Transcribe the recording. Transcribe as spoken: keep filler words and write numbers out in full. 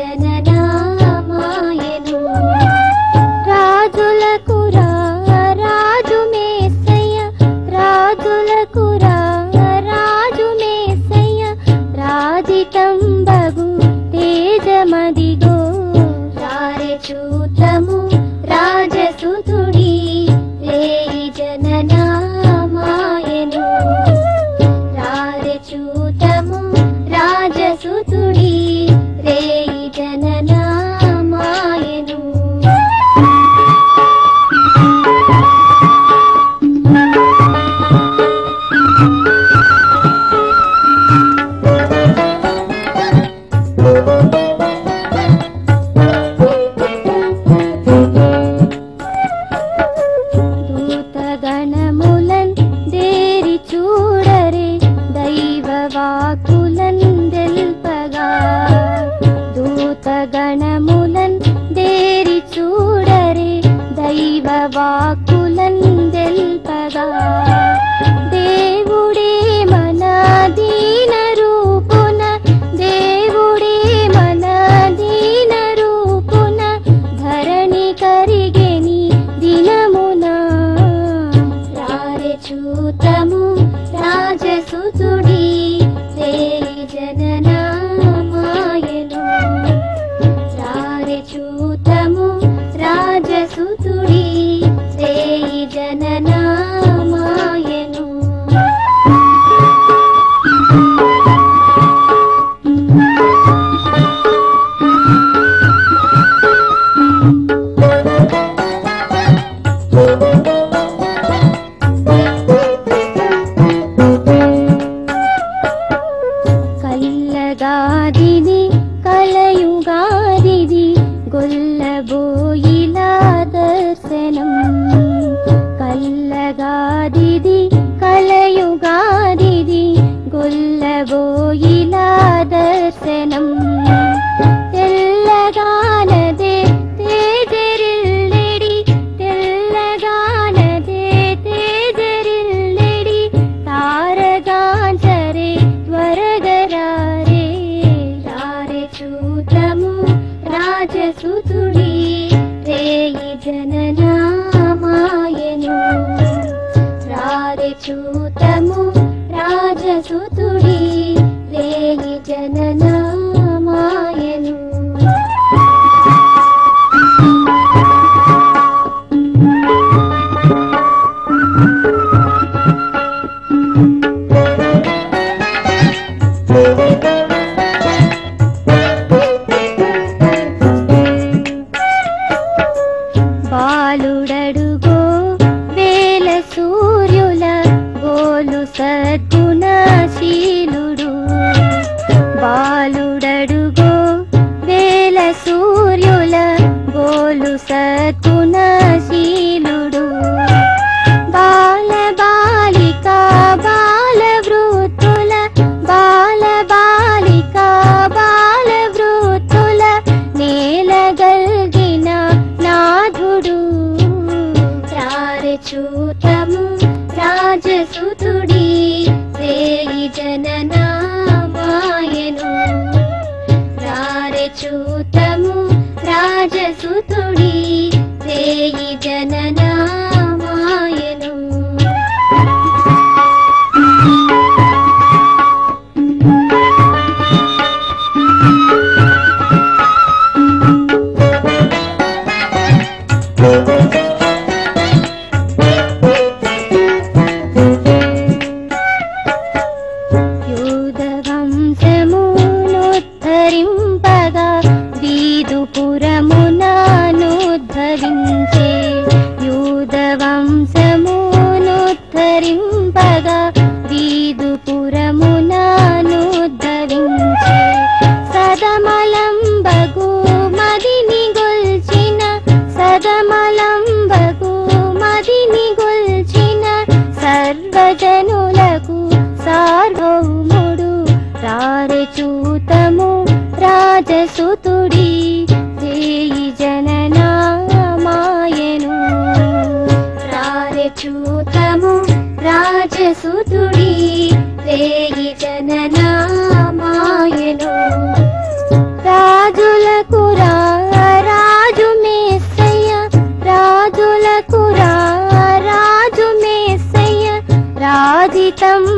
జననామాయను రాజులకు రా రాజు మేసయ్య రాజులకు రా రాజు మేసయ్య రాజితంబగు తేజమదిగో రారే చూతము రాజసుతుడి రేయి జననామాయను రారే చూతము రాజసుతుడి రేయి జననామాయను దూతగణములన్ దేరి చూడరే దైవ వాకులన్ దెల్పగా దూతగణములన్ దేరి చూడరే దైవ వాకులన్ దెల్పగా దేవుడే మన దీన రూపున దేవుడే మన దీన రూపున ధరణి కరిగెని దినమున రారే చూతము రాజసుతుడి రేయి జననామాయను రారే చూతము రాజసుతుడి రేయి జననామాయను కల్లగాదిది కలయుగాదిది గొల్లబోయిలా దర్శనం కల్లగాదిది కలయుగాదిది గొల్లబోయిలా దర్శనం తెల్లగానదే తేజరిల్లెడి తెల్లగానదే తేజరిల్లెడి తారగాంచరే త్వరగరారే రారే చూతము రాజసుతుడి రేయి జననామాయను రారే చూతము రాజసుతుడి రేయి జననామాయను బాలుడడుగో వేల సూర్యుల గోలు సద్గుణశీలుడు బాలుడడుగో వేల సూర్యుల గోలు సద్గుణశీలుడు బాల బాలిక బాల వృత్తుల బాల బాలిక బాల వృత్తుల నేలగల్గిన నాథుడు రారే చూతము రాజసుతుడి రేయి జననామాయను రారే చూతము రాజసుతుడి రేయి జననామాయను యూదవంశమునుద్ధరింపగా వీదుపురమునానుద్ధరించే యూదవంశమునుద్ధరింపగా వీదుపురమునానుద్ధరించే సదమలంబగు మదిని గొల్చిన సదమలంబగు మదిని గొల్చిన సర్వజనులకు సార్వభౌముడు రారే చూతము రాజసుతుడి రేయి జననామాయను రారే చూతము రాజసుతుడి రేయి జననామాయను రాజుల గీతం